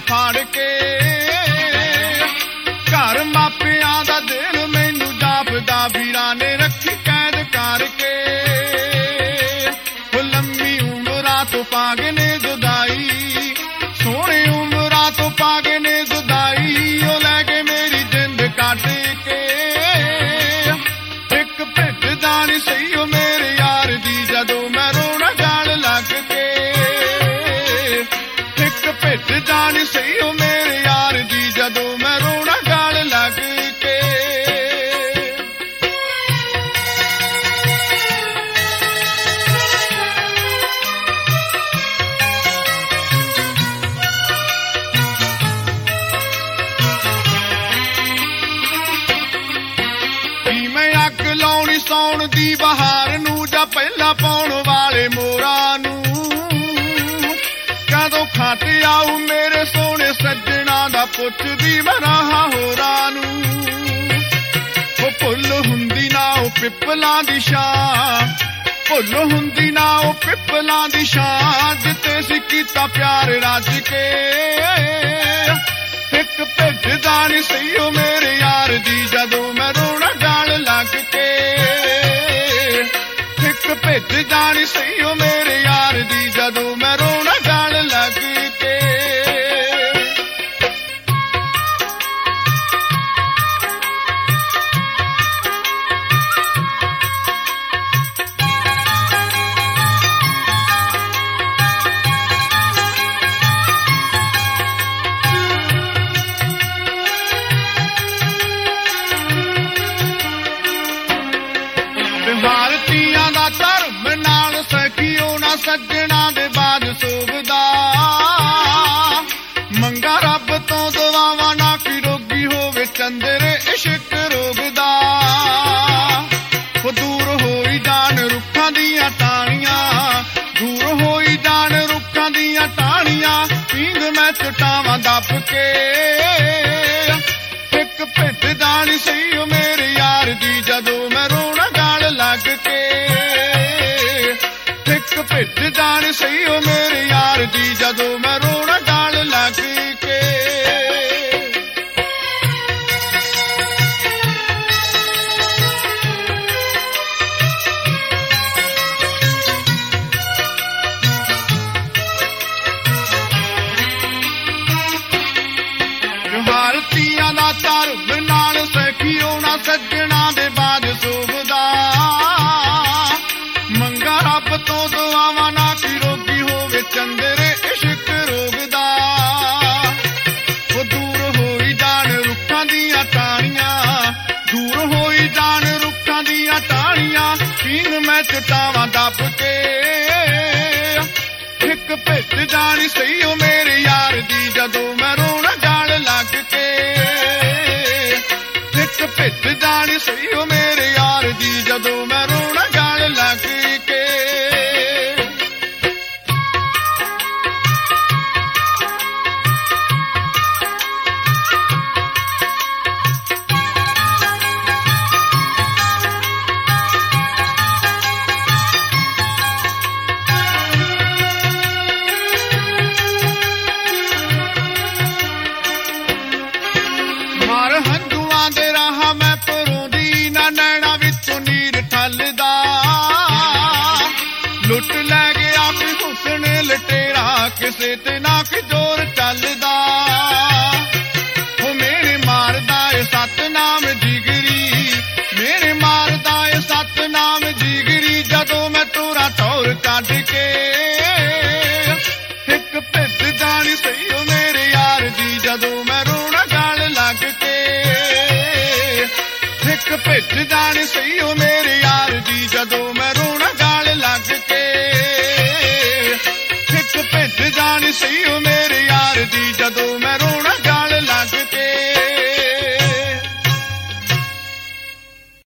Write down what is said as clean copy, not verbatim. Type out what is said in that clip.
ਫਾੜ ਕੇ ਘਰ ਮਾਪਿਆਂ ਦਾ ਦਿਲ ਮੈਨੂੰ ਜਾਪਦਾ ਵੀਰਾਂ ਨੇ ਰੱਖੀ ਕੈਦ ਕਰਕੇ ਉਹ ਲੰਮੀ ਉਮਰਾਂ ਤੋਂ ਪਾ ਗਏ ਨੇ ਜੁਦਾਈ ਸੋਹਣੀ ਉਮਰਾਂ ਤੋਂ ਪਾ ਗਏ ਨੇ ਜੁਦਾਈ ਉਹ ਲੈ ਕੇ ਮੇਰੀ ਜਿੰਦ ਕੱਢ ਕੇ ਇੱਕ ਭਿੱਜਦਾ ਨੀ ਸਹੀ ਉਹ ਮੇਰੇ ਯਾਰ ਦੀ ਜਦੋਂ ਮੈਂ ਰੋਣਾ ਗਾਲ ਲੱਗ ਕੇ ਇੱਕ ਭਿੱਜਦਾ ਨੀ ਸਹੀ ਉਹ ਮੇਰੇ ਯਾਰ ਦੀ ਜਦੋਂ ਮੈਂ ਰੋਣਾ ਗਾਲ ਲੱਗ ਕੇ ਅੱਗ ਲਾਉਣੀ ਸੌਣ ਦੀ ਬਹਾਰ ਨੂੰ ਜਾਂ ਪਹਿਲਾਂ ਪਾਉਣ ਵਾਲੇ ਮੋਰਾਂ ਨੂੰ ਕਦੋਂ ਖੱਟ ਆਊ ਮੇਰੇ ਸੋਹਣੇ ਸੱਜਣਾ ਦਾ ਪੁੱਛਦੀ ਮੈਂ ਰਾਹਾਂ ਹੋਰਾਂ ਨੂੰ ਉਹ ਭੁੱਲ ਹੁੰਦੀ ਨਾ ਉਹ ਪਿੱਪਲਾਂ ਦੀ ਛਾਂ ਭੁੱਲ ਹੁੰਦੀ ਨਾ ਉਹ ਪਿੱਪਲਾਂ ਦੀ ਛਾਂ ਜਿੱਤੇ ਸੀ ਕੀਤਾ ਪਿਆਰ ਰੱਜ ਕੇ ਇੱਕ ਭਿੱਜਦਾ ਨੀ ਸਹੀ ਉਹ ਮੇਰੇ ਯਾਰ ਦੀ ਜਦੋਂ ਮੈਂ ਰੋਣਾ ਗਾਲ ਲੱਗ ਕੇ ਇੱਕ ਭਿੱਜਦਾ ਨੀ ਸਹੀ ਉਹ ਮੇਰੇ ਯਾਰ ਦੀ ਜਦੋਂ ਮੈਂ ਰੋਣਾ ਗਾਲ ਲੱਗ ਕੇ ਭਾਰਤੀਆਂ ਦਾ ਧਰਮ ਨਾਲ ਸਖੀਓ ਨਾ ਸੱਜਣਾ ਦੇ ਬਾਜ ਸੋਭਦਾ ਮੰਗਾ ਰੱਬ ਤੋਂ ਦੁਆਵਾਂ ਨਾ ਕਿ ਰੋਗੀ ਹੋਵੇ ਚੰਦਰੇ ਇਸ਼ਕ ਰੋਗਦਾ ਉਹ ਦੂਰ ਹੋਈ ਜਾਣ ਰੁੱਖਾਂ ਦੀਆਂ ਟਾਹਣੀਆਂ ਦੂਰ ਹੋਈ ਜਾਣ ਰੁੱਖਾਂ ਦੀਆਂ ਟਾਹਣੀਆਂ ਪੀਂਗ ਮੈਂ ਚਟਾਵਾਂ ਦੱਬ ਕੇ ਇੱਕ ਭਿੱਜਦਾ ਨੀ ਸਹੀ ਉਹ ਮੇਰੇ ਯਾਰ ਦੀ ਜਦੋਂ ਮੈਂ ਰੋਣਾ ਗਾਲ ਲੱਗ ਕੇ ਇੱਕ ਭਿੱਜਦਾ ਨੀ ਸਹੀ ਉਹ ਮੇਰੇ ਯਾਰ ਦੀ ਜਦੋਂ ਮੈਂ ਰੋਣਾ ਗਾਲ ਲੱਗ ਕੇ ਭਾਰਤੀਆਂ ਦਾ ਧਰਮ ਨਾਲ ਸਖੀਓ ਨਾ ਸੱਜਣਾ ਦੇ ਬਾਜ ਸੋਭਦਾ ਮੰਗਾ ਰੱਬ ਤੋਂ ਦੁਆਵਾਂ ਨਾ ਕਿ ਰੋਗੀ ਹੋਵੇ ਚੰਦਰੇ ਇਸ਼ਕ ਰੋਗਦਾ ਉਹ ਦੂਰ ਹੋਈ ਜਾਣ ਰੁੱਖਾਂ ਦੀਆਂ ਟਾਹਣੀਆਂ ਦੂਰ ਹੋਈ ਜਾਣ ਰੁੱਖਾਂ ਦੀਆਂ ਟਾਹਣੀਆਂ ਪੀਂਗ ਮੈਂ ਚਟਾਵਾਂ ਦੱਬ ਕੇ ਇੱਕ ਭਿੱਜਦਾ ਨੀ ਸਹੀ ਉਹ ਮੇਰੇ ਯਾਰ ਦੀ ਜਦੋਂ ਮੈਂ ਰੋਣਾ ਗਾਲ ਲੱਗ ਕੇ ਇੱਕ ਭਿੱਜਦਾ ਨੀ ਸਹੀ ਉਹ ਮੇਰੇ ਯਾਰ ਦੀ ਜਦੋਂ ਮੈਂ ਰੋਣਾ ਗਾਲ ਲੱਗ ਕੇ ਮਾਰ ਹੰਝੂਆਂ ਦੇ ਰਾਹ ਮੈਂ ਪਰੋਂਦੀ ਨਾ ਨੈਣਾ ਵਿੱਚੋਂ ਨੀਰ ਠੱਲਦਾ ਲੁੱਟ ਲੈ ਗਿਆ ਕਿ ਹੁਸਨ ਲਟੇਰਾ ਕਿਸੇ ਤੇ ਨਾ ਕਿ ਜ਼ੋਰ ਚੱਲਦਾ ਉਹ ਮੇਰੇ ਮਾਰਦਾ ਏ ਸਤਨਾਮ ਜਿਗਰੀ ਮੇਰੇ ਮਾਰਦਾ ਏ ਸਤਨਾਮ ਜਿਗਰੀ ਜਦੋਂ ਮੈਂ ਤੋਰਾ ਟੌਰ ਕੱਢ ਕੇ ਇੱਕ ਭਿੱਜਦਾ ਨੀ ਸਹੀ ਉਹ ਮੇਰੇ ਯਾਰ ਦੀ ਜਦੋਂ ਮੈਂ ਰੋਣਾ ਗਾਲ ਲੱਗ ਕੇ ਇੱਕ ਭਿੱਜਦਾ ਨੀ ਸਹੀ ਉਹ ਮੇਰੇ ਯਾਰ ਦੀ ਜਦੋਂ ਮੈਂ